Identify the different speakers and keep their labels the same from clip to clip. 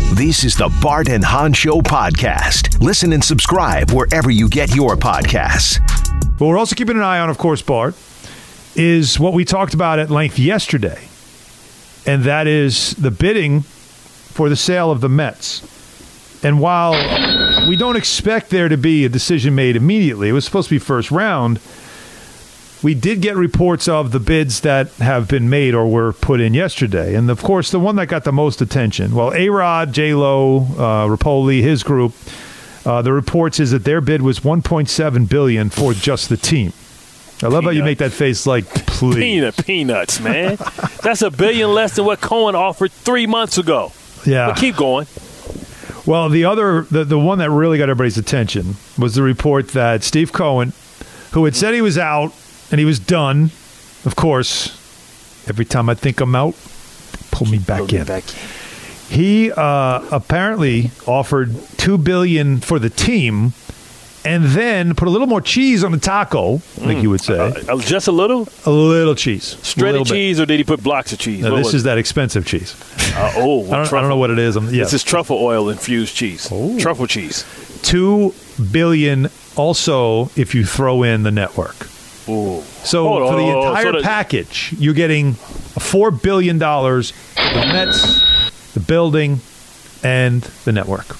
Speaker 1: This is the Bart and Hahn Show podcast. Listen and subscribe wherever you get your podcasts.
Speaker 2: But we're also keeping an eye on, of course, Bart, is what we talked about at length yesterday. And that is the bidding for the sale of the Mets. And while we don't expect there to be a decision made immediately, it was supposed to be first round, we did get reports of the bids that have been made or were put in yesterday. And, of course, the one that got the most attention, well, A-Rod, J-Lo, Rapoli, his group, the reports is that their bid was $1.7 billion for just the team. I love how you make that face like, please.
Speaker 3: Peanuts, man. That's $1 billion less than what Cohen offered 3 months ago.
Speaker 2: Yeah.
Speaker 3: But keep going.
Speaker 2: Well, the one that really got everybody's attention was the report that Steve Cohen, who had said he was out and he was done, of course, every time I think I'm out, pull me back in. He apparently offered $2 billion for the team, and then put a little more cheese on the taco, I think you would say.
Speaker 3: Just a little?
Speaker 2: A little cheese.
Speaker 3: Shredded cheese, or did he put blocks of cheese?
Speaker 2: No, this is that expensive cheese.
Speaker 3: I don't know what it is.
Speaker 2: This
Speaker 3: is truffle oil infused cheese.
Speaker 2: Oh.
Speaker 3: Truffle cheese.
Speaker 2: $2 billion also if you throw in the network.
Speaker 3: Ooh.
Speaker 2: So for the entire package, you're getting $4 billion for the Mets, the building, and the network.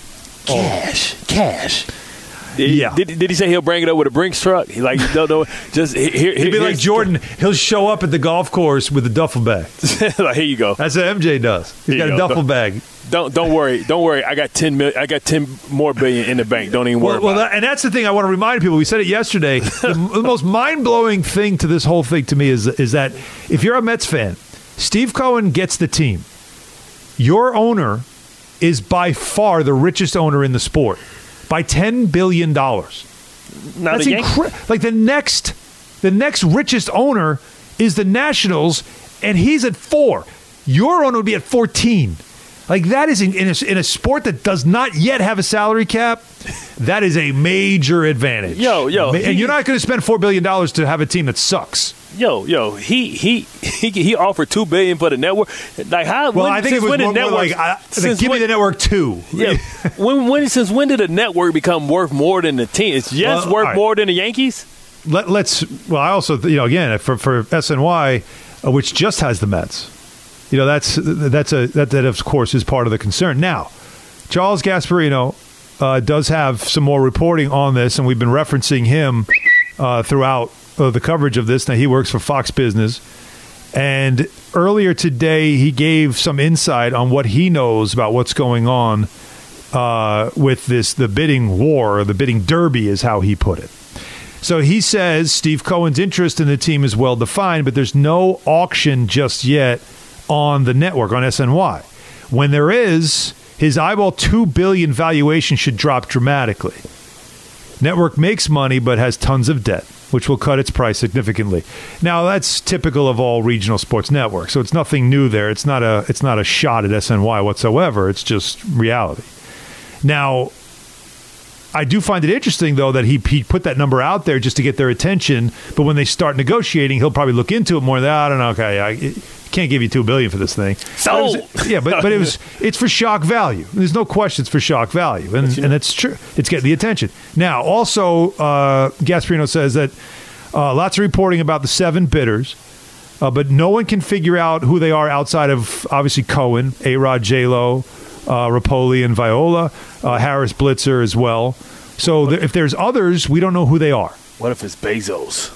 Speaker 3: Cash.
Speaker 2: Yeah.
Speaker 3: Did he say he'll bring it up with a Brinks truck? He like no, just here.
Speaker 2: He'd be like Jordan. He'll show up at the golf course with a duffel bag.
Speaker 3: Like, here you go.
Speaker 2: That's what MJ does. He's got a duffel bag.
Speaker 3: Don't worry. I got 10 million. I got 10 more billion in the bank. Don't even worry. About it.
Speaker 2: And that's the thing I want to remind people. We said it yesterday. The most mind blowing thing to this whole thing to me is that if you're a Mets fan, Steve Cohen gets the team. Your owner is by far the richest owner in the sport. By $10 billion. That's incredible. Like the next richest owner is the Nationals, and he's at 4. Your owner would be at 14. Like that is in a sport that does not yet have a salary cap. That is a major advantage.
Speaker 3: Yo,
Speaker 2: and you're not going to spend $4 billion to have a team that sucks.
Speaker 3: He offered $2 billion for the network. Like how?
Speaker 2: Well, I think it was more like give me the network too.
Speaker 3: Yeah. Since when did the network become worth more than the team? It's worth more than the Yankees.
Speaker 2: I also again for SNY, which just has the Mets. That of course is part of the concern. Now, Charles Gasparino does have some more reporting on this, and we've been referencing him throughout the coverage of this. Now, he works for Fox Business, and earlier today he gave some insight on what he knows about what's going on with the bidding war, or the bidding derby is how he put it. So he says Steve Cohen's interest in the team is well defined, but there's no auction just yet on the network, on SNY. When there is, his eyeball $2 billion valuation should drop dramatically. Network makes money but has tons of debt, which will cut its price significantly. Now, that's typical of all regional sports networks, so it's nothing new there. It's not a shot at SNY whatsoever. It's just reality. Now, I do find it interesting, though, that he put that number out there just to get their attention, but when they start negotiating, he'll probably look into it more. I don't know, I can't give you $2 billion for this thing. But it's for shock value. There's no question it's for shock value, and that's true. It's getting the attention. Now, also, Gasparino says that lots of reporting about the 7 bidders, but no one can figure out who they are outside of, obviously, Cohen, A-Rod, J-Lo, Rapoli, and Viola, Harris Blitzer as well. So if there's others, we don't know who they are.
Speaker 3: What if it's Bezos?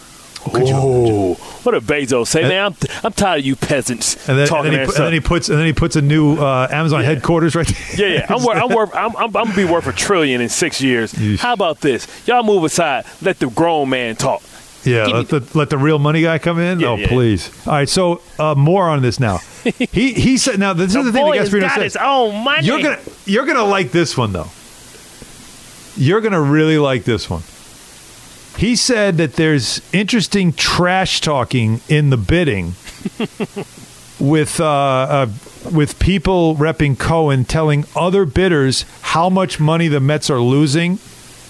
Speaker 3: What did Bezos say? Man, I'm tired of you peasants talking.
Speaker 2: And then he puts a new Amazon headquarters right there.
Speaker 3: Yeah. I'm gonna be worth $1 trillion in 6 years. How about this? Y'all move aside. Let the grown man talk.
Speaker 2: Yeah, let the real money guy come in. Please. All right, so more on this now. He said. Now this is the thing that Gasparino said.
Speaker 3: His own money.
Speaker 2: You're gonna like this one though. You're gonna really like this one. He said that there's interesting trash talking in the bidding with people repping Cohen telling other bidders how much money the Mets are losing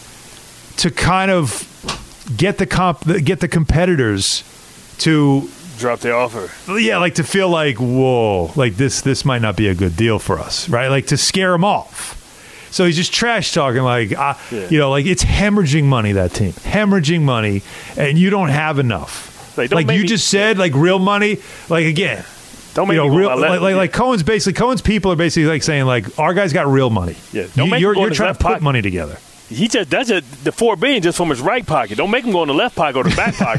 Speaker 2: to kind of get the competitors to
Speaker 3: Drop the offer.
Speaker 2: Yeah, like to feel like, whoa, like this might not be a good deal for us, right? Like to scare him off. So he's just trash talking like, like it's hemorrhaging money, that team. Hemorrhaging money, and you don't have enough. Like you just said, like real money, like again.
Speaker 3: Don't make me
Speaker 2: real, like Cohen's people are basically like saying like our guy's got real money.
Speaker 3: Yeah,
Speaker 2: you're trying to put money together.
Speaker 3: That's the $4 billion just from his right pocket. Don't make him go in the left pocket or the back pocket.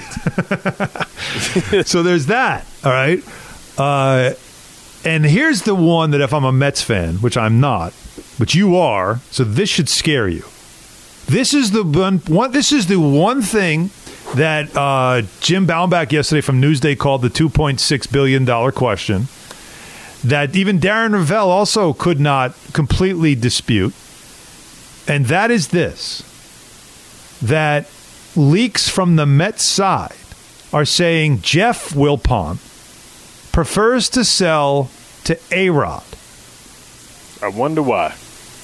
Speaker 2: So there's that. All right. And here's the one that if I'm a Mets fan, which I'm not, but you are, so this should scare you. This is the one. This is the one thing that Jim Baumbach yesterday from Newsday called the $2.6 billion question. That even Darren Rovell also could not completely dispute. And that is this, that leaks from the Mets side are saying Jeff Wilpon prefers to sell to A-Rod.
Speaker 3: I wonder why.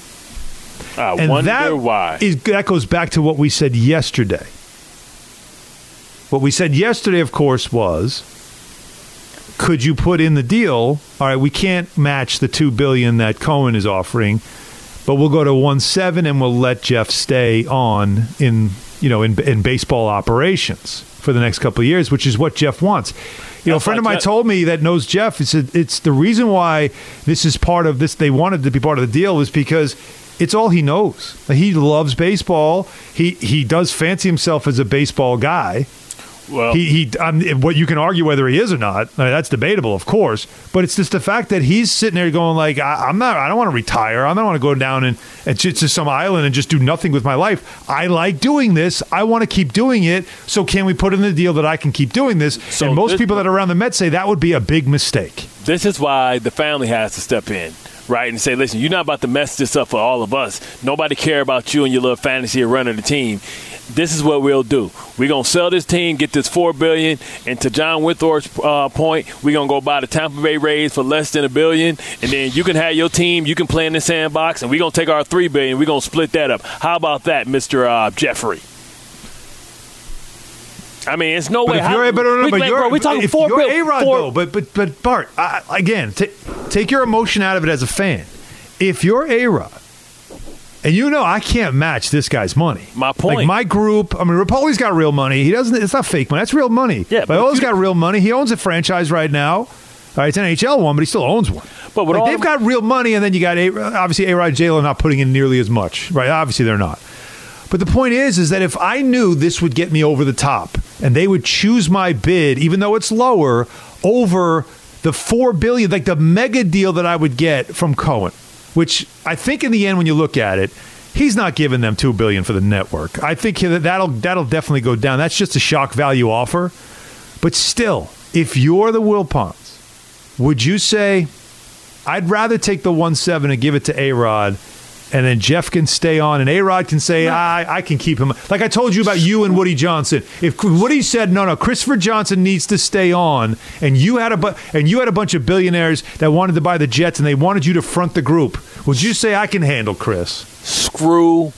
Speaker 2: That goes back to what we said yesterday. What we said yesterday, of course, was, could you put in the deal? All right, we can't match the $2 billion that Cohen is offering, but we'll go to 1.7 and we'll let Jeff stay on in baseball operations for the next couple of years, which is what Jeff wants. A friend of mine told me that knows Jeff. He said it's the reason why this is part of this. They wanted to be part of the deal is because it's all he knows. He loves baseball. He does fancy himself as a baseball guy. Well, what you can argue whether he is or not, that's debatable, of course. But it's just the fact that he's sitting there going like, I don't want to retire. I don't want to go down and to some island and just do nothing with my life. I like doing this. I want to keep doing it. So can we put in the deal that I can keep doing this? So and most people that are around the Mets say that would be a big mistake.
Speaker 3: This is why the family has to step in. Right, and say, listen, you're not about to mess this up for all of us. Nobody care about you and your little fantasy of running the team. This is what we'll do. We're going to sell this team, get this $4 billion, and to John Withor's point, we're going to go buy the Tampa Bay Rays for less than $1 billion, and then you can have your team, you can play in the sandbox, and we're going to take our $3 billion, we're going to split that up. How about that, Mr. Jeffrey? I mean, it's no way. We're talking $4 billion.
Speaker 2: A-Rod, though, but Bart, again, take your emotion out of it as a fan. If you're A-Rod, and I can't match this guy's money.
Speaker 3: My point.
Speaker 2: Like my group, I mean, Rapoli's got real money. He doesn't. It's not fake money. That's real money.
Speaker 3: Yeah,
Speaker 2: Viola's got real money. He owns a franchise right now. All right, it's an NHL one, but he still owns one.
Speaker 3: But
Speaker 2: they've got real money, and then you got obviously A-Rod and J-Lo not putting in nearly as much, right? Obviously, they're not. But the point is that if I knew this would get me over the top and they would choose my bid, even though it's lower, over the $4 billion, like the mega deal that I would get from Cohen, which I think in the end, when you look at it, he's not giving them $2 billion for the network. I think that'll definitely go down. That's just a shock value offer. But still, if you're the Wilpons, would you say, I'd rather take the 1.7 and give it to A-Rod, and then Jeff can stay on, and A-Rod can say, I can keep him. Like I told you about you and Woody Johnson. If Woody said, no, Christopher Johnson needs to stay on, and you had a bunch of billionaires that wanted to buy the Jets, and they wanted you to front the group, would you say, I can handle Chris?
Speaker 3: Screw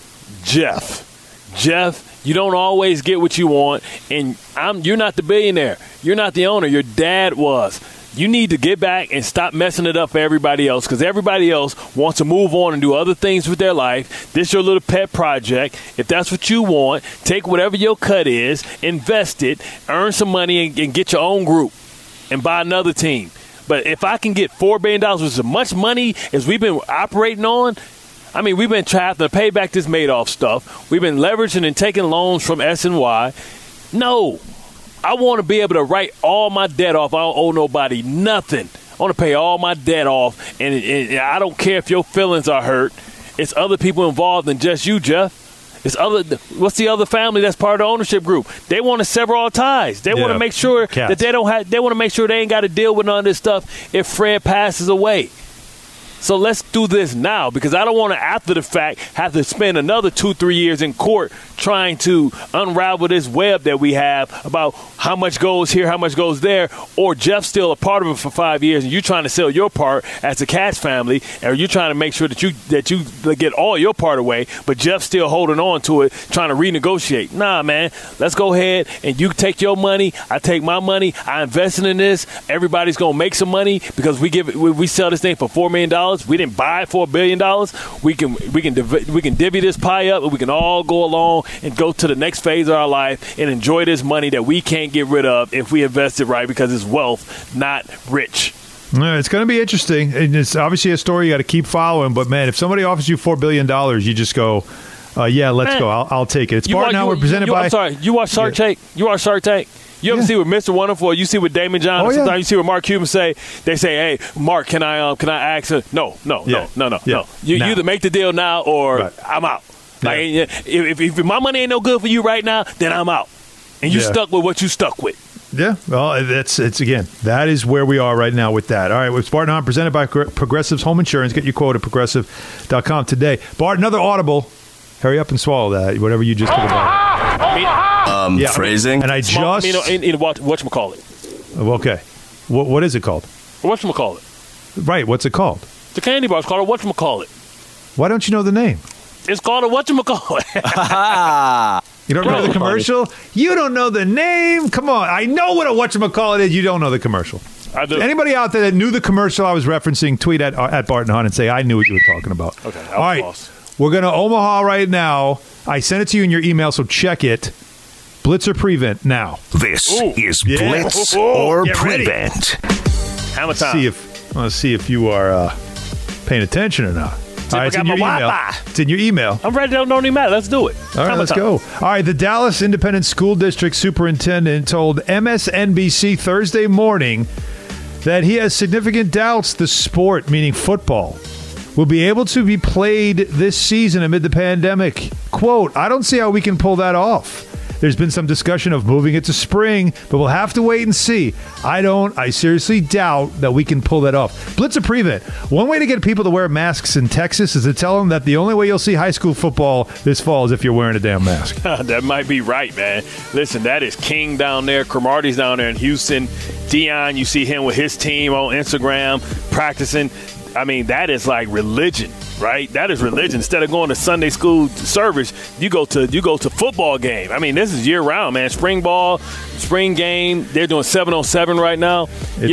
Speaker 3: Jeff. Jeff, you don't always get what you want, and you're not the billionaire. You're not the owner. Your dad was. You need to get back and stop messing it up for everybody else, because everybody else wants to move on and do other things with their life. This is your little pet project. If that's what you want, take whatever your cut is, invest it, earn some money, and get your own group and buy another team. But if I can get $4 billion, which is as much money as we've been operating on, I mean, we've been trying to pay back this Madoff stuff. We've been leveraging and taking loans from S&Y. No. I want to be able to write all my debt off. I don't owe nobody nothing. I want to pay all my debt off, and I don't care if your feelings are hurt. It's other people involved than just you, Jeff. What's the other family that's part of the ownership group? They want to sever all ties. They want to make sure that they want to make sure they ain't got to deal with none of this stuff if Fred passes away. So let's do this now, because I don't want to, after the fact, have to spend another 2-3 years in court trying to unravel this web that we have about how much goes here, how much goes there, or Jeff's still a part of it for 5 years and you're trying to sell your part as the Cash family, or you're trying to make sure that you get all your part away, but Jeff's still holding on to it, trying to renegotiate. Nah, man, let's go ahead and you take your money, I take my money, I invested in this, everybody's going to make some money because we sell this thing for $4 million. We didn't buy it for $1 billion. We can divvy this pie up and we can all go along and go to the next phase of our life and enjoy this money that we can't get rid of if we invest it right, because it's wealth, not rich.
Speaker 2: It's going to be interesting. And it's obviously a story you got to keep following. But, man, if somebody offers you $4 billion, you just go, yeah, let's go. I'll take it. It's Bart and Howard presented by –
Speaker 3: I'm sorry. You watch Shark Tank? You watch Shark Tank? You ever see with Mr. Wonderful? You see with Damon John? Sometimes you see with Mark Cuban they say, "Hey, Mark, can I ask her?" No. You either make the deal now or I'm out. Like, if my money ain't no good for you right now, then I'm out. And you stuck with what you stuck with.
Speaker 2: Yeah, well, it's again, that is where we are right now with that. All right, with Bart and Hahn, presented by Progressive's Home Insurance. Get your quote at progressive.com today. Bart, another audible. Hurry up and swallow that, whatever you just took about.
Speaker 4: Phrasing.
Speaker 2: And I just
Speaker 3: whatchamacallit.
Speaker 2: Okay, what is it called?
Speaker 3: Whatchamacallit.
Speaker 2: Right, what's it called?
Speaker 3: The candy bar is called a whatchamacallit.
Speaker 2: Why don't you know the name?
Speaker 3: It's called a whatchamacallit.
Speaker 2: You don't know the commercial? You don't know the name? Come on. I know what a whatchamacallit is. You don't know the commercial.
Speaker 3: I do.
Speaker 2: Anybody out there that knew the commercial I was referencing, tweet at Bart and Hahn and say, I knew what you were talking about.
Speaker 3: Okay.
Speaker 2: All right. We're going to Omaha right now. I sent it to you in your email, so check it. Blitz or prevent now.
Speaker 1: This is Blitz or Prevent.
Speaker 3: Hammer time.
Speaker 2: Let's see if you are paying attention or not. All right, it's in your email. It's in your email.
Speaker 3: I'm ready. Don't even matter. Let's do it.
Speaker 2: All right, let's go. All right, the Dallas Independent School District Superintendent told MSNBC Thursday morning that he has significant doubts the sport, meaning football, will be able to be played this season amid the pandemic. Quote, I don't see how we can pull that off. There's been some discussion of moving it to spring, but we'll have to wait and see. I seriously doubt that we can pull that off. Blitz or prevent. One way to get people to wear masks in Texas is to tell them that the only way you'll see high school football this fall is if you're wearing a damn mask.
Speaker 3: That might be right, man. Listen, that is King down there. Cromartie's down there in Houston. Dion, you see him with his team on Instagram practicing. I mean, that is like religion, right? That is religion. Instead of going to Sunday school service, you go to football game. I mean, this is year round, man. Spring ball, spring game. They're doing 7-on-7 right now.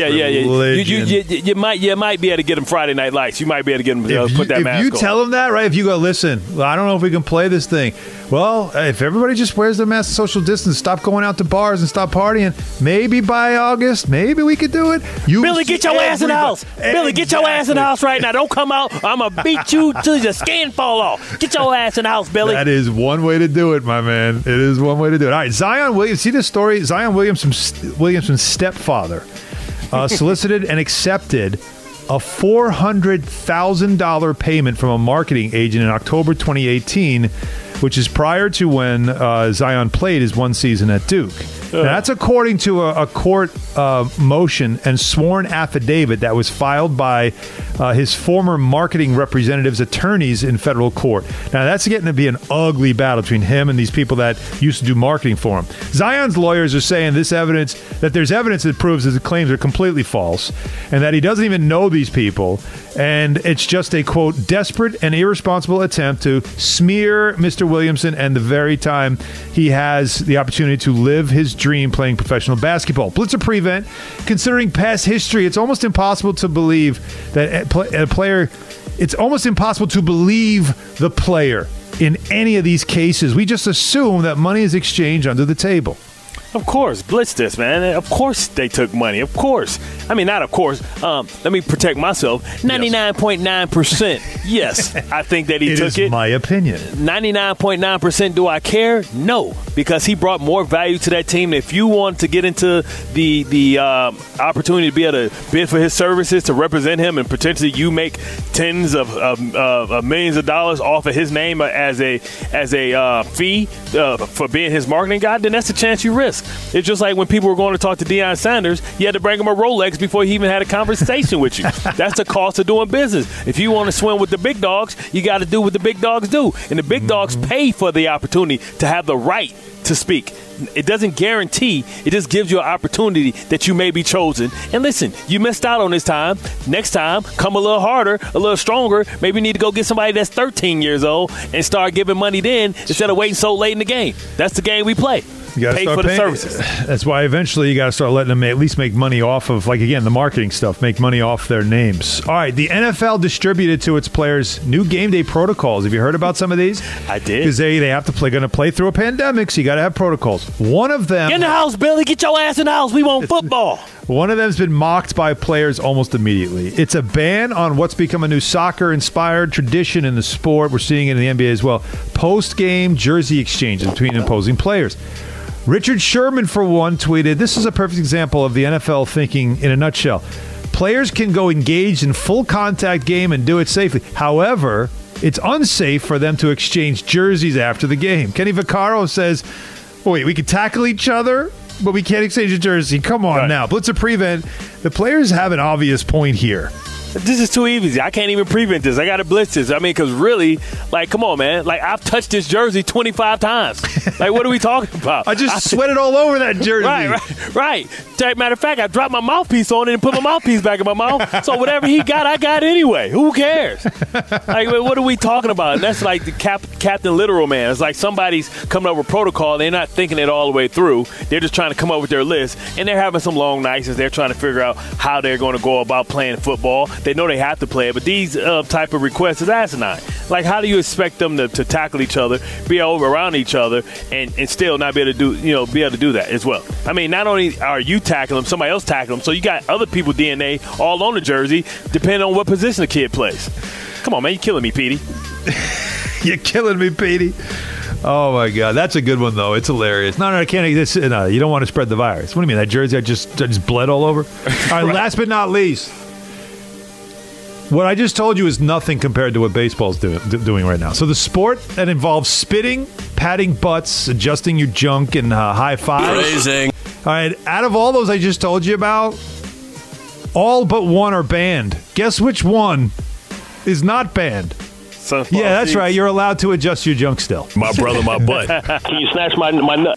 Speaker 2: Religion.
Speaker 3: You might be able to get them Friday night lights. You might be able to get them put that mask on.
Speaker 2: If you tell them that, right? If you go, listen, I don't know if we can play this thing. Well, if everybody just wears their mask, social distance, stop going out to bars and stop partying, maybe by August, maybe we could do it.
Speaker 3: Billy, get your ass in the house. Billy, get your ass in the house right now. Don't come out. I'm going to beat you till your skin fall off. Get your ass in the house, Billy.
Speaker 2: That is one way to do it, my man. It is one way to do it. All right, Zion Williams. See this story? Zion Williamson's stepfather solicited and accepted a $400,000 payment from a marketing agent in October 2018, which is prior to when Zion played his one season at Duke. Now, that's according to a court motion and sworn affidavit that was filed by his former marketing representative's attorneys in federal court. Now, that's getting to be an ugly battle between him and these people that used to do marketing for him. Zion's lawyers are saying there's evidence that proves his claims are completely false and that he doesn't even know these people. And it's just a, quote, desperate and irresponsible attempt to smear Mr. Williamson and the very time he has the opportunity to live his dream playing professional basketball. Blitz or prevent, considering past history, it's almost impossible to believe that it's almost impossible to believe the player in any of these cases. We just assume that money is exchanged under the table.
Speaker 3: Of course, blitz this, man. Of course they took money. Of course. I mean, not of course. Let me protect myself. 99.9%. Yes, I think that he took it.
Speaker 2: It is my opinion.
Speaker 3: 99.9%. Do I care? No, because he brought more value to that team. If you want to get into the opportunity to be able to bid for his services, to represent him, and potentially you make tens of millions of dollars off of his name as a fee for being his marketing guy, then that's a chance you risk. Rolex. It's just like when people were going to talk to Deion Sanders, you had to bring him a Rolex before he even had a conversation with you. That's the cost of doing business. If you want to swim with the big dogs, you got to do what the big dogs do. And the big dogs pay for the opportunity to have the right to speak. It doesn't guarantee. It just gives you an opportunity that you may be chosen. And listen, you missed out on this time. Next time, come a little harder, a little stronger. Maybe you need to go get somebody that's 13 years old and start giving money then instead of waiting so late in the game. That's the game we play.
Speaker 2: You gotta
Speaker 3: pay
Speaker 2: start
Speaker 3: for the
Speaker 2: paying.
Speaker 3: services.
Speaker 2: That's why eventually you got to start letting them at least make money off of, like, again, the marketing stuff, make money off their names. All right, the NFL distributed to its players new game day protocols. Have you heard about some of these?
Speaker 3: I did.
Speaker 2: Because they have to play, going to play through a pandemic, so you got to have protocols. One of them.
Speaker 3: Get in the house, Billy. Get your ass in the house. We want football.
Speaker 2: One of them's been mocked by players almost immediately. It's a ban on what's become a new soccer-inspired tradition in the sport. We're seeing it in the NBA as well. Post-game jersey exchanges between opposing players. Richard Sherman, for one, tweeted, "This is a perfect example of the NFL thinking in a nutshell. Players can go engage in full contact game and do it safely. However, it's unsafe for them to exchange jerseys after the game." Kenny Vaccaro says, "Wait, we can tackle each other, but we can't exchange a jersey. Come on now. Blitzer prevent." The players have an obvious point here.
Speaker 3: This is too easy. I can't even prevent this. I got to blitz this. I mean, because really, like, come on, man. Like, I've touched this jersey 25 times. Like, what are we talking about?
Speaker 2: I just sweated all over that jersey.
Speaker 3: Right. Matter of fact, I dropped my mouthpiece on it and put my mouthpiece back in my mouth. So whatever he got, I got anyway. Who cares? Like, what are we talking about? And that's like the Captain Literal Man. It's like somebody's coming up with protocol. They're not thinking it all the way through. They're just trying to come up with their list. And they're having some long nights as they're trying to figure out how they're going to go about playing football. They know they have to play it, but these type of requests is asinine. Like, how do you expect them to tackle each other, be around each other, and still not be able to do that as well? I mean, not only are you tackling them, somebody else tackling them, so you got other people DNA all on the jersey, depending on what position the kid plays. Come on, man, you're killing me, Petey.
Speaker 2: You're killing me, Petey. Oh, my God. That's a good one, though. It's hilarious. No, I can't. No, you don't want to spread the virus. What do you mean? That jersey I just bled all over? All right,
Speaker 3: Right.
Speaker 2: Last but not least. What I just told you is nothing compared to what baseball's doing right now. So the sport that involves spitting, patting butts, adjusting your junk, and high fives.
Speaker 4: Phrasing.
Speaker 2: All right, out of all those I just told you about, all but one are banned. Guess which one is not banned?
Speaker 3: Sunflower
Speaker 2: Yeah, that's
Speaker 3: seeds.
Speaker 2: right. You're allowed to adjust your junk still.
Speaker 4: My brother, my butt.
Speaker 5: Can you snatch my nut?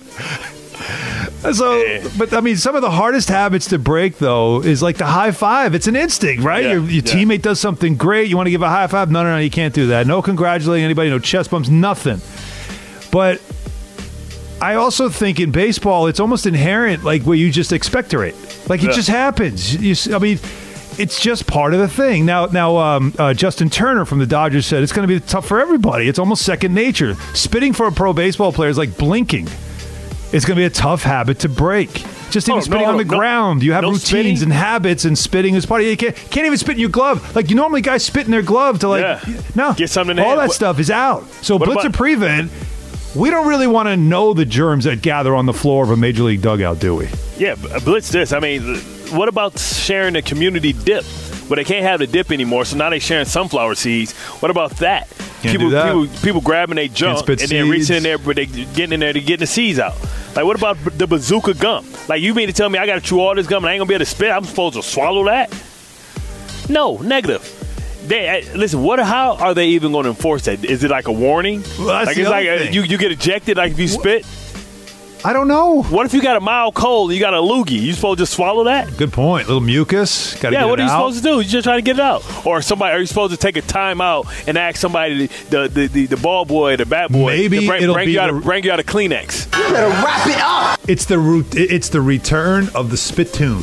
Speaker 2: So, but I mean, some of the hardest habits to break, though, is like the high five. It's an instinct, right?
Speaker 3: Yeah,
Speaker 2: Your teammate does something great. You want to give a high five? No, you can't do that. No congratulating anybody, no chest bumps, nothing. But I also think in baseball, it's almost inherent, like where you just expectorate. Like it just happens. It's just part of the thing. Now, Justin Turner from the Dodgers said it's going to be tough for everybody. It's almost second nature. Spitting for a pro baseball player is like blinking. It's going to be a tough habit to break. Just even spitting on the ground. You have routines
Speaker 3: spitting?
Speaker 2: and habits, and spitting is part of it. You can't even spit in your glove. Like, you normally guys spit in their glove to, no.
Speaker 3: Get something in
Speaker 2: all
Speaker 3: the hand.
Speaker 2: that stuff is out. So
Speaker 3: What
Speaker 2: Blitzer
Speaker 3: about-
Speaker 2: Prevent, we don't really want to know the germs that gather on the floor of a Major League dugout, do we?
Speaker 3: Yeah, blitz this. I mean, what about sharing the community dip? Well, they can't have the dip anymore, so now they're sharing sunflower seeds. What about that?
Speaker 2: Can't do that.
Speaker 3: People grabbing their junk
Speaker 2: spit
Speaker 3: and then reaching in
Speaker 2: seeds.
Speaker 3: there, but they getting in there to get the seeds out. Like, what about the bazooka gum? Like, you mean to tell me I got to chew all this gum and I ain't going to be able to spit? I'm supposed to swallow that? No, negative. Listen, how are they even going to enforce that? Is it like a warning?
Speaker 2: Well, that's
Speaker 3: like
Speaker 2: the
Speaker 3: it's
Speaker 2: other
Speaker 3: like
Speaker 2: thing.
Speaker 3: you get ejected like if you spit?
Speaker 2: I don't know.
Speaker 3: What if you got a mild cold and you got a loogie? You supposed to just swallow that?
Speaker 2: Good point. Little mucus. Got to get
Speaker 3: What
Speaker 2: it
Speaker 3: are you
Speaker 2: out.
Speaker 3: supposed to do? You just trying to get it out, or are you supposed to take a time out and ask somebody, the ball boy, the bat boy,
Speaker 2: Maybe
Speaker 3: to
Speaker 2: it'll
Speaker 3: bring
Speaker 2: be
Speaker 3: you out a Kleenex?
Speaker 2: It's the return of the spittoon.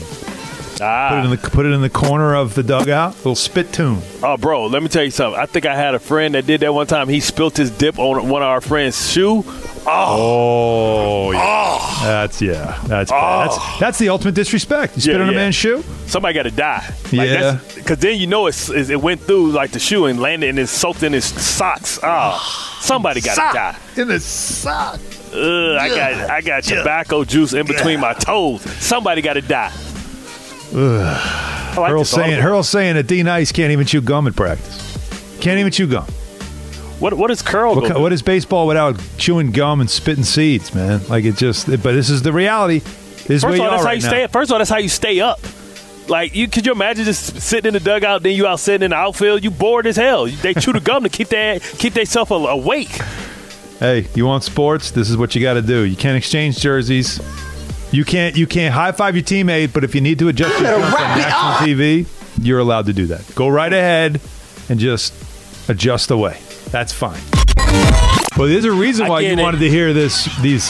Speaker 2: Put it in the corner of the dugout. Little spittoon.
Speaker 3: Oh, bro, let me tell you something. I think I had a friend that did that one time. He spilt his dip on one of our friends' shoe.
Speaker 2: Oh, yeah. That's bad. That's the ultimate disrespect. You spit on a man's shoe?
Speaker 3: Somebody got to die.
Speaker 2: Yeah.
Speaker 3: Because then you know it went through like the shoe and landed and it's soaked in his socks. Oh, somebody got to die.
Speaker 2: In the sock.
Speaker 3: I got tobacco juice in between my toes. Somebody got to die. I like
Speaker 2: Earl's
Speaker 3: this article.
Speaker 2: saying that D Nice can't even chew gum at practice. Can't even chew gum.
Speaker 3: What is curl?
Speaker 2: What is baseball without chewing gum and spitting seeds, man? Like it just. But this is the reality. This is where you are right now.
Speaker 3: First of all, that's how you stay up. Like, could you imagine just sitting in the dugout, then you out sitting in the outfield? You bored as hell. They chew the gum to keep themselves awake.
Speaker 2: Hey, you want sports? This is what you got to do. You can't exchange jerseys. You can't high five your teammate, but if you need to adjust your jump on national TV, you're allowed to do that. Go right ahead and just adjust away. That's fine. Well, there's a reason why you wanted to hear these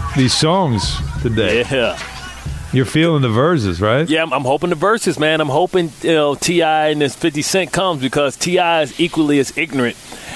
Speaker 2: songs today.
Speaker 3: Yeah.
Speaker 2: You're feeling the verses, right?
Speaker 3: Yeah, I'm hoping the verses, man. I'm hoping T.I. and this 50 Cent comes because T.I. is equally as ignorant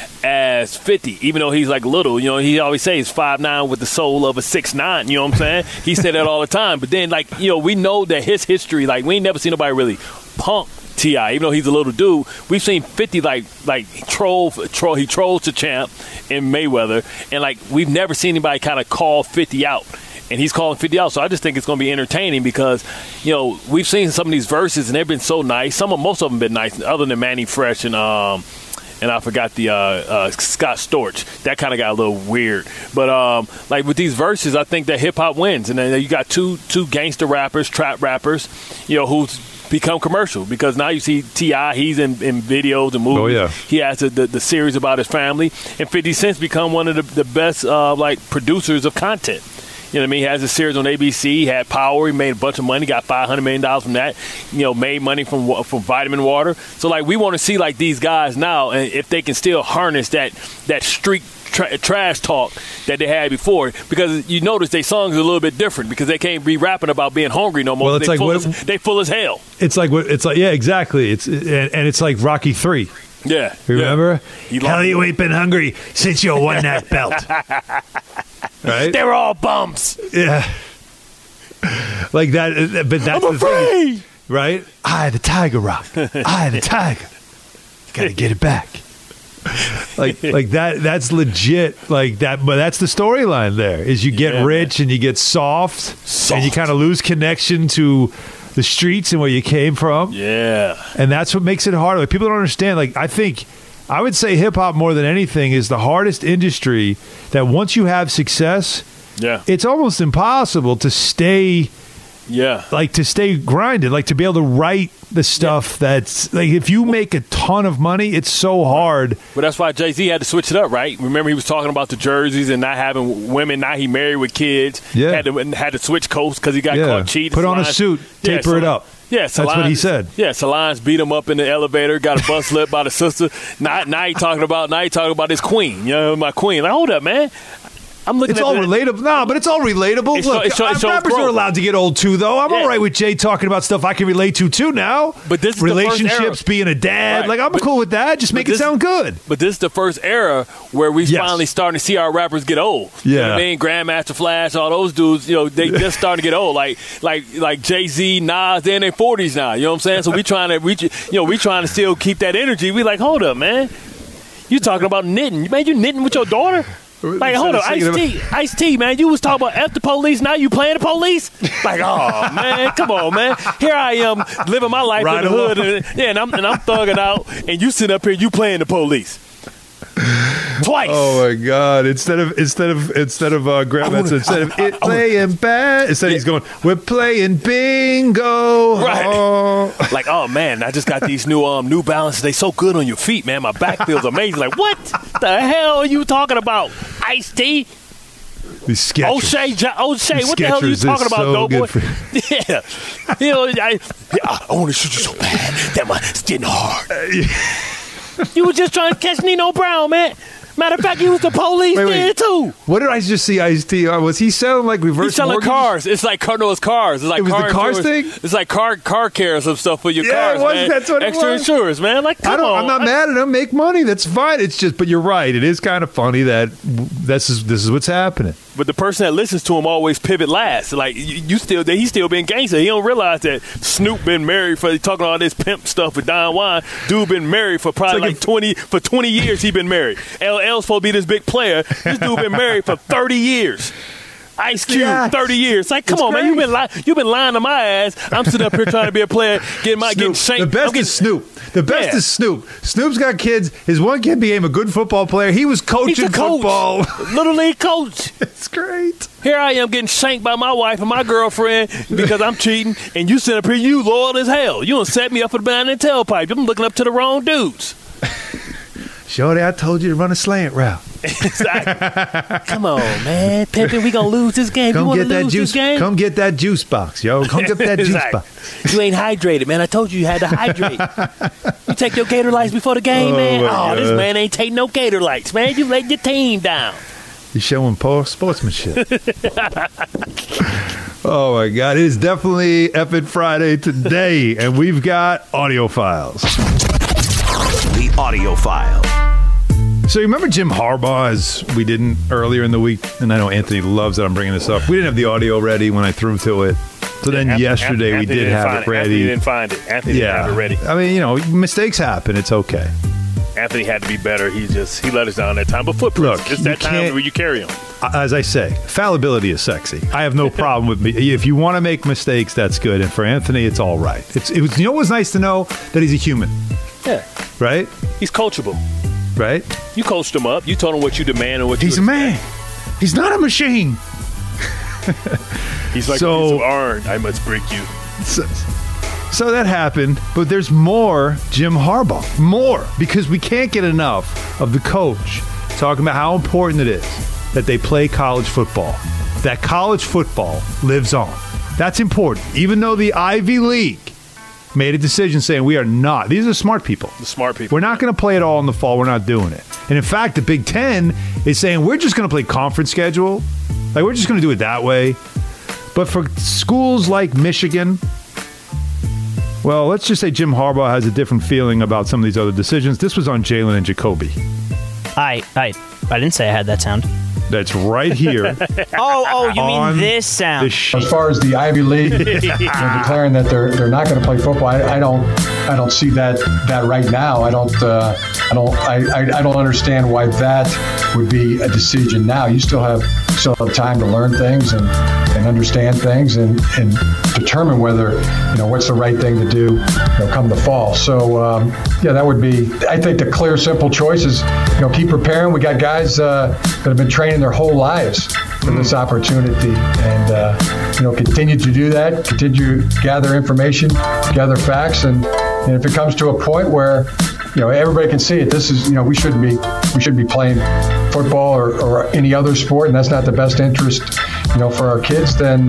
Speaker 3: as 50, even though he's like little. He always says 5'9" with the soul of a 6'9", you know what I'm saying? He said that all the time. But then, we know that his history, we ain't never seen nobody really punk T.I., even though he's a little dude. We've seen 50 he trolls the champ in Mayweather, and we've never seen anybody kind of call 50 out. And he's calling 50 out. So I just think it's going to be entertaining because, we've seen some of these verses and they've been so nice. Most of them been nice, other than Manny Fresh and I forgot the Scott Storch. That kind of got a little weird. But with these verses, I think that hip hop wins. And then you got two gangster rappers, trap rappers, who's become commercial because now you see T.I., he's in videos and movies.
Speaker 2: Oh, yeah.
Speaker 3: He has the series about his family. And 50 Cent's become one of the best producers of content. You know what I mean? He has a series on ABC. He had Power. He made a bunch of money. Got $500 million from that. Made money from Vitamin Water. So, we want to see, these guys now, and if they can still harness that street trash talk that they had before. Because you notice their songs are a little bit different because they can't be rapping about being hungry no more.
Speaker 2: Well,
Speaker 3: they full as hell.
Speaker 2: Yeah, exactly. It's like Rocky 3.
Speaker 3: Yeah.
Speaker 2: Remember? Hell, you ain't been hungry since you won that belt. Right?
Speaker 3: They were all bums.
Speaker 2: Yeah. Like that, but that's
Speaker 3: I'm afraid.
Speaker 2: Thing, right? I, the Tiger Rock. I, the Tiger. Got to get it back. Like that's legit. Like that, but that's the storyline there is you get rich and you get soft and you kind of lose connection to the streets and where you came from.
Speaker 3: Yeah.
Speaker 2: And that's what makes it hard. People don't understand. I would say hip hop more than anything is the hardest industry that once you have success, it's almost impossible to stay to stay grinded, to be able to write the stuff that's if you make a ton of money, it's so hard.
Speaker 3: But that's why Jay-Z had to switch it up, right? Remember he was talking about the jerseys and not having women. Now he married with kids.
Speaker 2: Yeah.
Speaker 3: Had to switch coats because he got caught cheating.
Speaker 2: Put on a suit, taper it up.
Speaker 3: Yeah,
Speaker 2: that's what he said.
Speaker 3: Yeah, Solange beat him up in the elevator, got a bus lip by the sister. Now he talking about his queen. My queen. Hold up, man. I'm looking.
Speaker 2: It's all relatable. No, but it's all relatable. Look, rappers are allowed to get old too, though. I'm all right with Jay talking about stuff I can relate to too now.
Speaker 3: But this is
Speaker 2: relationships, being a dad.
Speaker 3: Right.
Speaker 2: I'm cool with that. Just make it sound good.
Speaker 3: But this is the first era where we finally starting to see our rappers get old.
Speaker 2: Yeah,
Speaker 3: you know what I mean, Grandmaster Flash, all those dudes. They just starting to get old. Like Jay-Z, Nas, they're in their 40s now. You know what I'm saying? So we trying to still keep that energy. We hold up, man. You talking about knitting? Man, you knitting with your daughter? Hold on, Ice-T, man. You was talking about F the police. Now you playing the police? Oh man, come on, man. Here I am living my life in the hood, and I'm thugging out, and you sitting up here, you playing the police twice.
Speaker 2: Oh my God! Instead of Grandma, instead of it playing bad, instead he's going, we're playing bingo.
Speaker 3: Right. Oh man, I just got these new Balances. They so good on your feet, man. My back feels amazing. What the hell are you talking about, Ice-T?
Speaker 2: These Skechers.
Speaker 3: O'Shea, what the hell are you talking about, Doughboy? Yeah. I want to shoot you so bad that my skin hard. You were just trying to catch Nino Brown, man. Matter of fact, he was the police there, too.
Speaker 2: What did I just see Ice-T on? Was he selling reverse mortgage? He's selling
Speaker 3: cars. It's like it's cars. It's like
Speaker 2: it was the cars thing?
Speaker 3: It's like car cares of stuff for your cars, man.
Speaker 2: That's what
Speaker 3: Extra insurance, man. Come on.
Speaker 2: I'm not mad at him. Make money. That's fine. It's just, but you're right. It is kind of funny that this is what's happening.
Speaker 3: But the person that listens to him always pivot last. He's still been gangster. He don't realize that Snoop been married for talking all this pimp stuff with Don Juan. Dude been married for probably 20 years. He been married. LL's supposed to be this big player. This dude been married for 30 years. Ice Cube, 30 years. Like, come on, man. You've been lying to my ass. I'm sitting up here trying to be a player, getting shanked.
Speaker 2: The best is Snoop. The best is Snoop. Snoop's got kids. His one kid became a good football player. He was coaching football.
Speaker 3: Little league coach.
Speaker 2: It's great.
Speaker 3: Here I am getting shanked by my wife and my girlfriend because I'm cheating, and you sit up here, you loyal as hell. You done set me up for the behind the tailpipe. I'm looking up to the wrong dudes.
Speaker 2: Shorty, I told you to run a slant route.
Speaker 3: Exactly. Come on, man. Pimpin', we going to lose this game. You want to lose this game?
Speaker 2: Come get that juice box, yo. Come get that juice box.
Speaker 3: You ain't hydrated, man. I told you had to hydrate. You take your Gator Lights before the game, man? This man ain't taking no Gator Lights, man. You let your team down.
Speaker 2: You're showing poor sportsmanship. Oh, my God. It is definitely Effin' Friday today, and we've got audio files.
Speaker 1: The audio file.
Speaker 2: So you remember Jim Harbaugh, as we didn't earlier in the week, and I know Anthony loves that I'm bringing this up. We didn't have the audio ready when I threw to it. So then yesterday we did have it ready.
Speaker 3: Anthony didn't find it. Anthony didn't have it ready.
Speaker 2: I mean, mistakes happen. It's okay.
Speaker 3: Anthony had to be better. He let us down that time. But footprints, it's that time where you carry him.
Speaker 2: As I say, fallibility is sexy. I have no problem with me. If you want to make mistakes, that's good. And for Anthony, it's all right. You know what's nice to know? That he's a human.
Speaker 3: Yeah.
Speaker 2: Right?
Speaker 3: He's coachable.
Speaker 2: Right?
Speaker 3: You coached him up. You told him what you demand and what you
Speaker 2: He's a man. He's not a machine.
Speaker 3: He's like a piece of iron. I must break you.
Speaker 2: So that happened, but there's more Jim Harbaugh. More. Because we can't get enough of the coach talking about how important it is that they play college football. That college football lives on. That's important. Even though the Ivy League made a decision saying we are not. These are smart people.
Speaker 3: The smart people.
Speaker 2: We're not going to play it all in the fall. We're not doing it. And in fact, the Big Ten is saying we're just going to play conference schedule. Like, we're just going to do it that way. But for schools like Michigan, well, let's just say Jim Harbaugh has a different feeling about some of these other decisions. This was on Jalen and Jacoby.
Speaker 6: I didn't say I had that sound.
Speaker 2: That's right here.
Speaker 6: Oh, you mean this sound?
Speaker 7: As far as the Ivy League declaring that they're not going to play football, I don't see that right now. I don't understand why that would be a decision now. You still have time to learn things and understand things and determine whether what's the right thing to do come the fall. So that would be, I think, the clear, simple choice is keep preparing. We got guys that have been training their whole lives for this opportunity, and continue to do that. Continue to gather information, gather facts, and if it comes to a point where everybody can see it, this is we shouldn't be playing football or any other sport, and that's not the best interest for our kids, then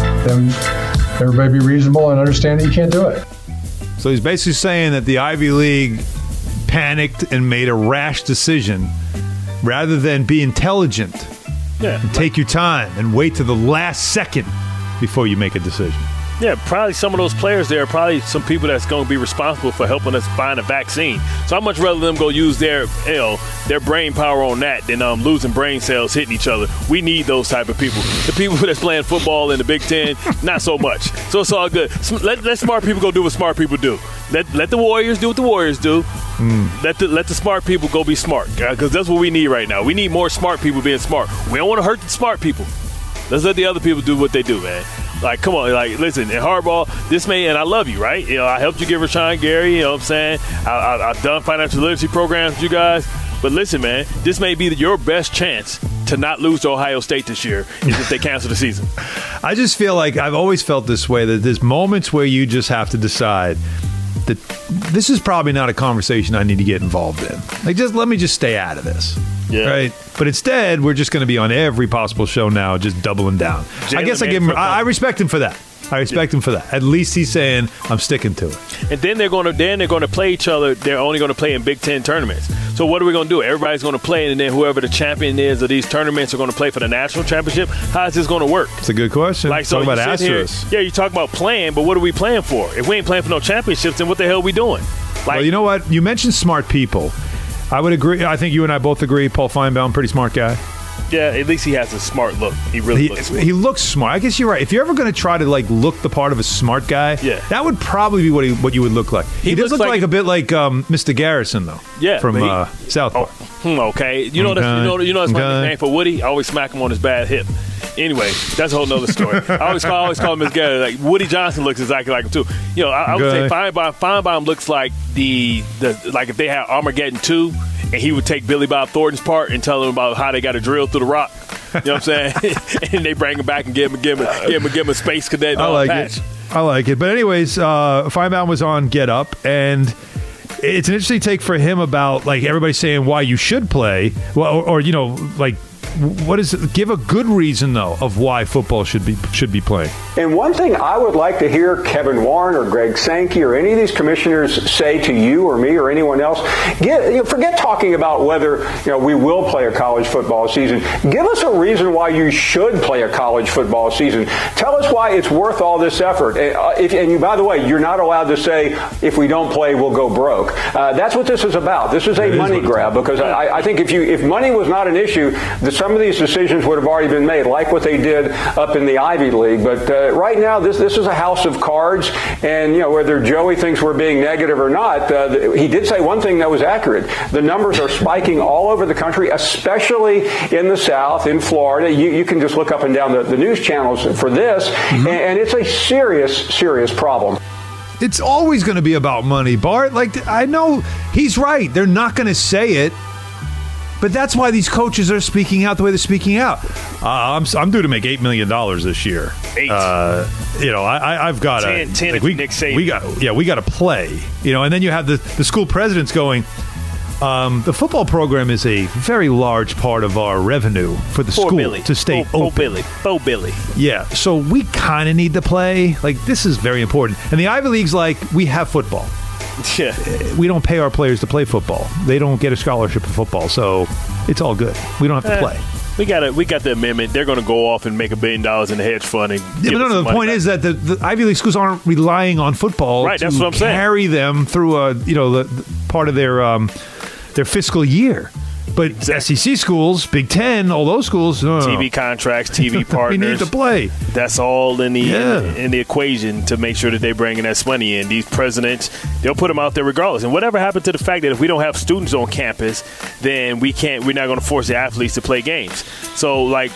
Speaker 7: everybody be reasonable and understand that you can't do it.
Speaker 2: So he's basically saying that the Ivy League panicked and made a rash decision rather than be intelligent and take your time and wait to the last second before you make a decision.
Speaker 3: Yeah, probably some of those players there are probably some people that's going to be responsible for helping us find a vaccine. So I'd much rather them go use their brain power on that than losing brain cells hitting each other. We need those type of people. The people that's playing football in the Big Ten, not so much. So it's all good. Let smart people go do what smart people do. Let the Warriors do what the Warriors do. Let the smart people go be smart, because that's what we need right now. We need more smart people being smart. We don't want to hurt the smart people. Let's let the other people do what they do, man. Like, come on, listen, and Harbaugh, this man, and I love you, right? I helped you get Rashawn Gary, you know what I'm saying? I've done financial literacy programs with you guys. But listen, man, this may be your best chance to not lose to Ohio State this year is if they cancel the season.
Speaker 2: I just feel like I've always felt this way, that there's moments where you just have to decide that this is probably not a conversation I need to get involved in. Like, let me just stay out of this. Yeah. Right. But instead, we're just going to be on every possible show now, just doubling down. I guess I respect him for that. I respect him for that. At least he's saying, I'm sticking to it.
Speaker 3: And then they're going to play each other. They're only going to play in Big Ten tournaments. So what are we going to do? Everybody's going to play, and then whoever the champion is of these tournaments are going to play for the national championship. How is this going to work?
Speaker 2: It's a good question.
Speaker 3: Talk
Speaker 2: about asterisks.
Speaker 3: You talk about playing, but what are we playing for? If we ain't playing for no championships, then what the hell are we doing?
Speaker 2: Well, you know what? You mentioned smart people. I would agree. I think you and I both agree. Paul Feinbaum, pretty smart guy.
Speaker 3: Yeah, at least he has a smart look. He really looks smart.
Speaker 2: He looks smart. I guess you're right. If you're ever going to try to look the part of a smart guy, that would probably be what you would look like. He does look like a bit like Mr. Garrison, though. Yeah, from South Park.
Speaker 3: Okay, that's my nickname for Woody. I always smack him on his bad hip. Anyway, that's a whole nother story. I always call him his guy. Like Woody Johnson looks exactly like him too. You know, I would say Feinbaum looks like the like if they had Armageddon 2, and he would take Billy Bob Thornton's part and tell him about how they got to drill through the rock. You know what I'm saying? And they bring him back and give him a space cadet patch.
Speaker 2: I like it. But anyways, Feinbaum was on Get Up, and it's an interesting take for him about like everybody saying why you should play, well, or you know, like what is it? Give a good reason though of why football should be playing.
Speaker 8: And one thing I would like to hear Kevin Warren or Greg Sankey or any of these commissioners say to you or me or anyone else, forget talking about whether we will play a college football season. Give us a reason why you should play a college football season. Tell us why it's worth all this effort. And by the way, you're not allowed to say if we don't play, we'll go broke. That's what this is about. This is a money grab because I think if money was not an issue, some of these decisions would have already been made, like what they did up in the Ivy League. But right now, this is a house of cards, and whether Joey thinks we're being negative or not, he did say one thing that was accurate. The numbers are spiking all over the country, especially in the South, in Florida. You can just look up and down the news channels for this, and it's a serious problem.
Speaker 2: It's always going to be about money, Bart. Like, I know he's right. They're not going to say it. But that's why these coaches are speaking out the way they're speaking out. I'm due to make $8 million this year. I've got to. 10 like Nick Saban. We got to play. And then you have the school presidents going. The football program is a very large part of our revenue for the school to stay open.
Speaker 3: Billy.
Speaker 2: Yeah, so we kind of need to play. Like, this is very important. And the Ivy League's like, we have football.
Speaker 3: Yeah.
Speaker 2: We don't pay our players to play football. They don't get a scholarship for football, so it's all good. We don't have to play.
Speaker 3: We got the amendment. They're going to go off and make $1 billion in the hedge fund.
Speaker 2: The point is that the Ivy League schools aren't relying on football to carry them through the part of their fiscal year. But SEC schools, Big Ten, all those schools,
Speaker 3: TV contracts, TV partners,
Speaker 2: we need to play.
Speaker 3: That's all in the equation to make sure that they bring in that money in. These presidents, they'll put them out there regardless. And whatever happened to the fact that if we don't have students on campus, then we're not going to force the athletes to play games. So, like,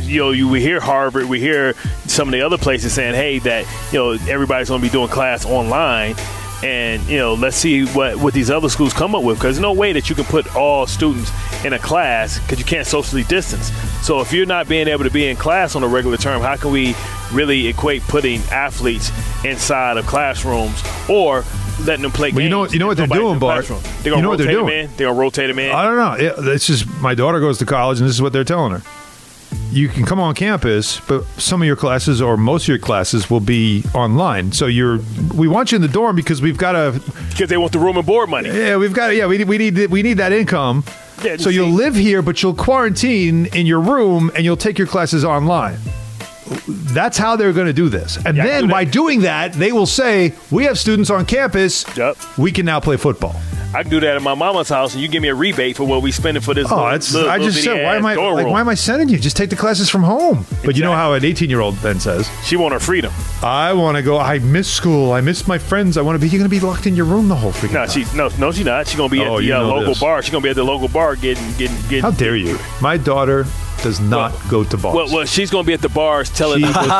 Speaker 3: we hear Harvard, we hear some of the other places saying, hey, that everybody's going to be doing class online. And, let's see what these other schools come up with, because there's no way that you can put all students in a class because you can't socially distance. So if you're not being able to be in class on a regular term, how can we really equate putting athletes inside of classrooms or letting them play games?
Speaker 2: You know what they're doing, Bart?
Speaker 3: They're going to rotate them in? They're going to rotate them in?
Speaker 2: I don't know. It's just my daughter goes to college, and this is what they're telling her. You can come on campus, but some of your classes or most of your classes will be online. So we want you in the dorm because we've got to.
Speaker 3: Because they want the room and board money.
Speaker 2: Yeah, we need that income. Yeah, so you'll live here, but you'll quarantine in your room and you'll take your classes online. That's how they're going to do this. And then by doing that, they will say, we have students on campus. Yep. We can now play football.
Speaker 3: I can do that at my mama's house, and you give me a rebate for what we spending for this.
Speaker 2: I just said, why am I sending you? Just take the classes from home. Exactly. But you know how an 18-year-old then says,
Speaker 3: she want her freedom.
Speaker 2: I want to go. I miss school. I miss my friends. You're going to be locked in your room the whole freaking time.
Speaker 3: No, she's not. She's going to be at the local bar. She's going to be at the local bar getting.
Speaker 2: How dare you? My daughter does not go to bars.
Speaker 3: Well, she's going to be at the bars telling them. She's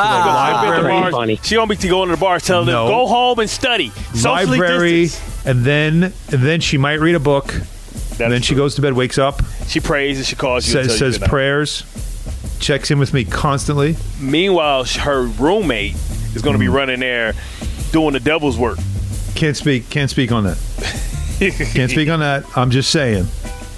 Speaker 3: going to be going to the bars telling them, go home and study. Socially distance.
Speaker 2: And then she might read a book. And then she goes to bed, wakes up.
Speaker 3: She prays and she calls you.
Speaker 2: Says prayers. Checks in with me constantly.
Speaker 3: Meanwhile, her roommate is going to be running there doing the devil's work.
Speaker 2: Can't speak on that. Can't speak on that. I'm just saying.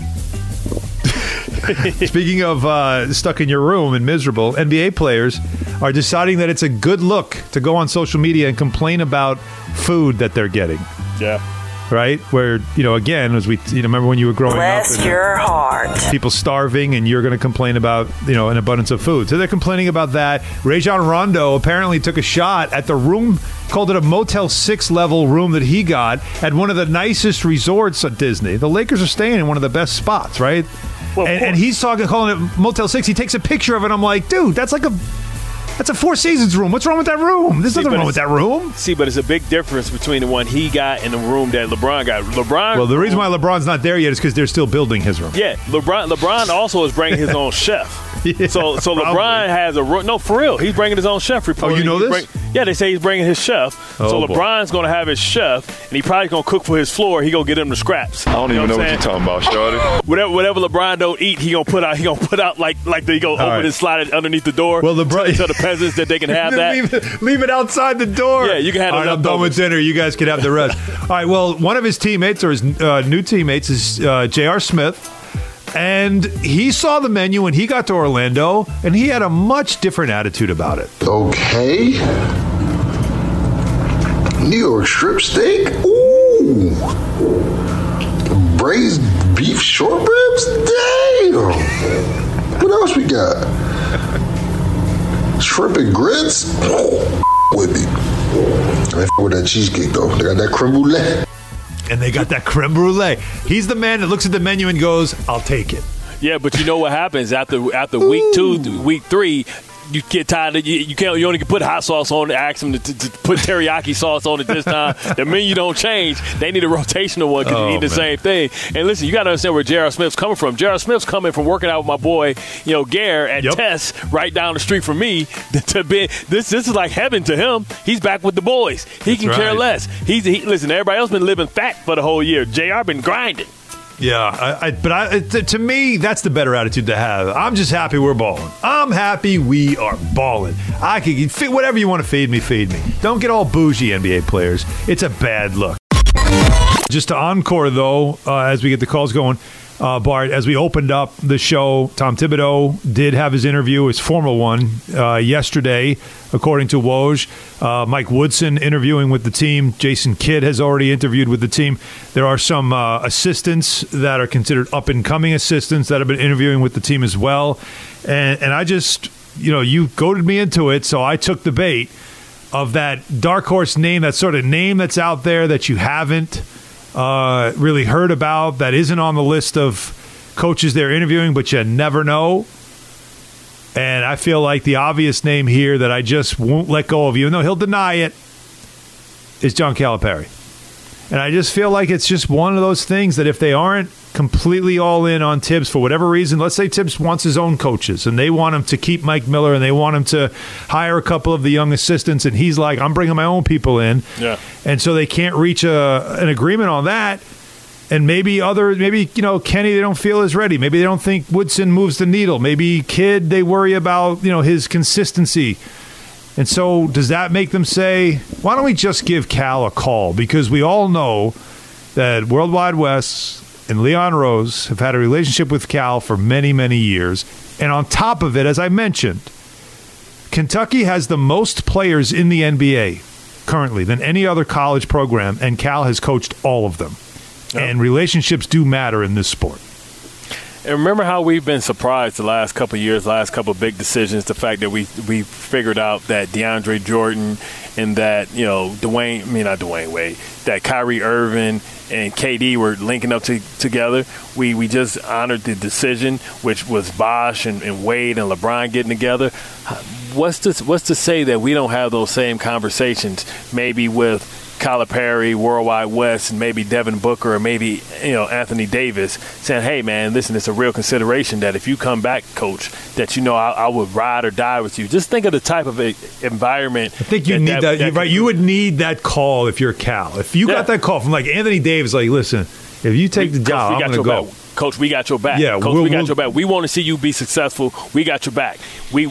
Speaker 2: Speaking of stuck in your room and miserable, NBA players are deciding that it's a good look to go on social media and complain about food that they're getting.
Speaker 3: Yeah.
Speaker 2: Right? Where, again, as we, remember when you were growing up.
Speaker 9: Bless your heart.
Speaker 2: People starving, and you're going to complain about, an abundance of food. So they're complaining about that. Rajon Rondo apparently took a shot at the room, called it a Motel 6 level room that he got at one of the nicest resorts at Disney. The Lakers are staying in one of the best spots, right? Well, and he's calling it Motel 6. He takes a picture of it. I'm like, dude, that's like That's a Four Seasons room. What's wrong with that room? There's nothing wrong with that room.
Speaker 3: See, but it's a big difference between the one he got and the room that LeBron got.
Speaker 2: Well, the reason why LeBron's not there yet is because they're still building his room.
Speaker 3: Yeah, LeBron also is bringing his own chef.
Speaker 2: Yeah,
Speaker 3: so LeBron has a room. No, for real. He's bringing his own chef.
Speaker 2: Oh, you know this?
Speaker 3: Yeah, they say he's bringing his chef. So LeBron's going to have his chef, and he probably going to cook for his floor. He going to get him the scraps.
Speaker 9: I don't even know what you're talking about, shorty.
Speaker 3: Whatever LeBron don't eat, he going to put out. He going to put out like they go open and slide it underneath the door.
Speaker 2: Well, LeBron
Speaker 3: tell the peasants that they can have that.
Speaker 2: Leave it outside the door.
Speaker 3: Yeah, you can have it.
Speaker 2: All right, I'm done with dinner. You guys can have the rest. All right. Well, one of his teammates or his new teammates is J.R. Smith. And he saw the menu when he got to Orlando, and he had a much different attitude about it.
Speaker 10: Okay. New York strip steak? Ooh. Braised beef short ribs? Damn. What else we got? Shrimp and grits? With me. I ain't with that cheesecake, though. They got that creme brulee.
Speaker 2: And they got that creme brulee. He's the man that looks at the menu and goes, I'll take it.
Speaker 3: Yeah, but you know what happens after week 2, week 3, you get tired of you only can put hot sauce on it, ask them to put teriyaki sauce on it this time. The menu don't change. They need a rotational one because you eat the same thing. And listen, you got to understand where J.R. Smith's coming from. J.R. Smith's coming from working out with my boy, Gare at Tess right down the street from me. This is like heaven to him. He's back with the boys. He can care less. Listen, everybody else been living fat for the whole year. J.R. been grinding.
Speaker 2: Yeah, to me, that's the better attitude to have. I'm just happy we're balling. I'm happy we are balling. I can fit whatever you want to feed me. Don't get all bougie, NBA players. It's a bad look. Just to encore, though, as we get the calls going, Bart, as we opened up the show, Tom Thibodeau did have his interview, his formal one, yesterday, according to Woj. Mike Woodson interviewing with the team. Jason Kidd has already interviewed with the team. There are some assistants that are considered up-and-coming assistants that have been interviewing with the team as well. And I just, you goaded me into it, so I took the bait of that dark horse name, that sort of name that's out there that you haven't really heard about, that isn't on the list of coaches they're interviewing, but you never know. And I feel like the obvious name here that I just won't let go of, even though he'll deny it, is John Calipari. And I just feel like it's just one of those things that if they aren't completely all in on Tibbs for whatever reason, let's say Tibbs wants his own coaches and they want him to keep Mike Miller and they want him to hire a couple of the young assistants, and he's like, I'm bringing my own people in.
Speaker 3: Yeah.
Speaker 2: And so they can't reach an agreement on that. And maybe Kenny, they don't feel is ready. Maybe they don't think Woodson moves the needle. Maybe Kidd, they worry about, his consistency. And so does that make them say, why don't we just give Cal a call? Because we all know that Worldwide West and Leon Rose have had a relationship with Cal for many, many years. And on top of it, as I mentioned, Kentucky has the most players in the NBA currently than any other college program, and Cal has coached all of them. Yep. And relationships do matter in this sport.
Speaker 3: And remember how we've been surprised the last couple of years, last couple of big decisions, the fact that we figured out that DeAndre Jordan and that, Dwayne Wade, that Kyrie Irving and KD were linking up together. We just honored the decision, which was Bosh and Wade and LeBron getting together. What's to say that we don't have those same conversations maybe with Calipari, Worldwide West, and maybe Devin Booker or maybe Anthony Davis saying, hey, man, listen, it's a real consideration that if you come back, coach, that I would ride or die with you. Just think of the type of environment.
Speaker 2: I think you need that. Right, you would need that call if you're Cal. If you got that call from like Anthony Davis, like, listen, if you take the job, I'm going to go.
Speaker 3: Coach, we got your back.
Speaker 2: Yeah,
Speaker 3: Coach, we got your back. We want to see you be successful. We got your back.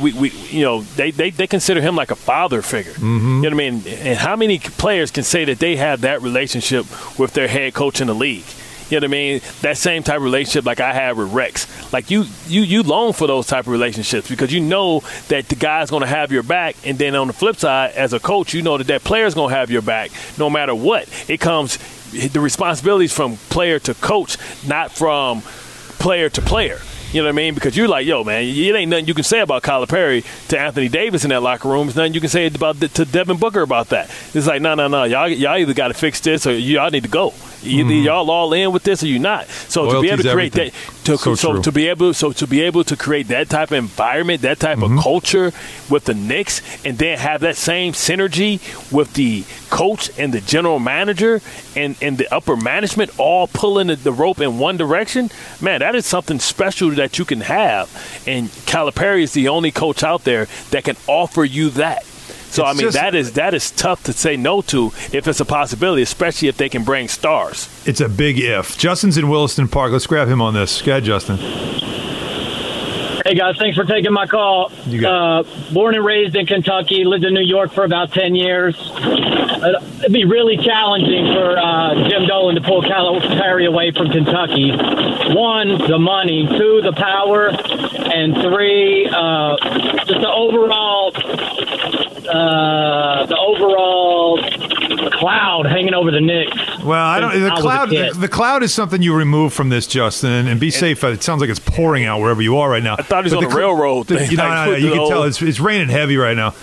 Speaker 3: They consider him like a father figure.
Speaker 2: Mm-hmm.
Speaker 3: You know what I mean? And how many players can say that they have that relationship with their head coach in the league? You know what I mean? That same type of relationship like I had with Rex. Like you long for those type of relationships because you know that the guy's going to have your back. And then on the flip side, as a coach, you know that player's going to have your back no matter what. It comes – the responsibilities from player to coach, not from player to player. You know what I mean? Because you're like, yo, man, it ain't nothing you can say about Calipari to Anthony Davis in that locker room. There's nothing you can say to Devin Booker about that. It's like, no. Y'all either got to fix this or y'all need to go. Either y'all all in with this or you're not. So
Speaker 2: Loyalty's
Speaker 3: to be able to create
Speaker 2: everything.
Speaker 3: to be able to create that type of environment, that type of culture with the Knicks, and then have that same synergy with the coach and the general manager and the upper management all pulling the rope in one direction, man, that is something special that you can have. And Calipari is the only coach out there that can offer you that. So, that is tough to say no to if it's a possibility, especially if they can bring stars.
Speaker 2: It's a big if. Justin's in Williston Park. Let's grab him on this. Go ahead, Justin.
Speaker 11: Hey, guys. Thanks for taking my call. Born and raised in Kentucky. Lived in New York for about 10 years. It'd be really challenging for Jim Dolan to pull Calipari away from Kentucky. 1, the money. 2, the power. And 3, just the overall cloud hanging over the Knicks.
Speaker 2: Well, the cloud is something you remove from this, Justin, and be safe. It sounds like it's pouring out wherever you are right now.
Speaker 3: I thought he was on the railroad thing.
Speaker 2: You can tell it's raining heavy right now.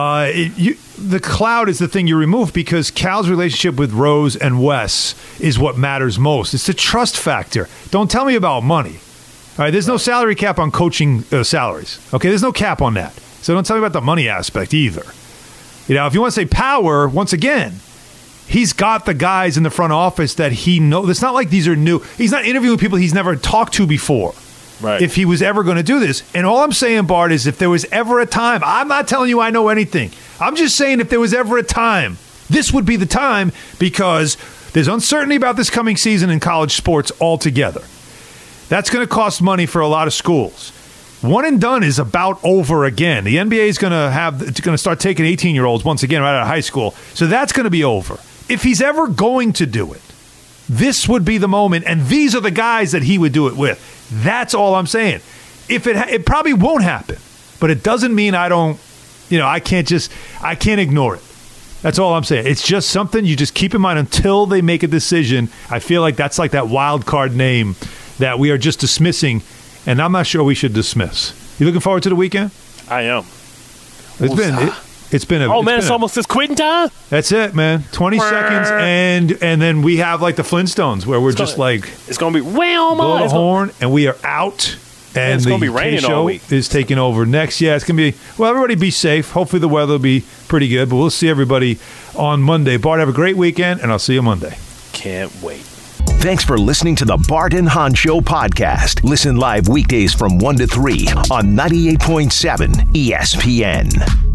Speaker 2: The cloud is the thing you remove because Cal's relationship with Rose and Wes is what matters most. It's the trust factor. Don't tell me about money. All right, there's no salary cap on coaching salaries. Okay, there's no cap on that. So don't tell me about the money aspect either. If you want to say power, once again, he's got the guys in the front office that he knows. It's not like these are new. He's not interviewing people he's never talked to before.
Speaker 3: Right.
Speaker 2: If he was ever going to do this. And all I'm saying, Bart, is if there was ever a time, I'm not telling you I know anything. I'm just saying if there was ever a time, this would be the time because there's uncertainty about this coming season in college sports altogether. That's going to cost money for a lot of schools. One and done is about over again. The NBA is going to start taking 18-year-olds once again right out of high school. So that's going to be over. If he's ever going to do it, this would be the moment, and these are the guys that he would do it with. That's all I'm saying. If it probably won't happen, but it doesn't mean I don't. I can't ignore it. That's all I'm saying. It's just something you just keep in mind until they make a decision. I feel like that's like that wild card name that we are just dismissing. And I'm not sure we should dismiss. You looking forward to the weekend?
Speaker 3: I am.
Speaker 2: It's been
Speaker 3: almost this quitting time?
Speaker 2: That's it, man. 20 seconds, and then we have like the Flintstones where it's
Speaker 3: going to be
Speaker 2: blow the horn, and we are out. And
Speaker 3: it's going to be raining all week.
Speaker 2: Is taking over next. Yeah, it's going to be, everybody be safe. Hopefully the weather will be pretty good, but we'll see everybody on Monday. Bart, have a great weekend, and I'll see you Monday.
Speaker 3: Can't wait.
Speaker 1: Thanks for listening to the Bart and Hahn Show podcast. Listen live weekdays from 1 to 3 on 98.7 ESPN.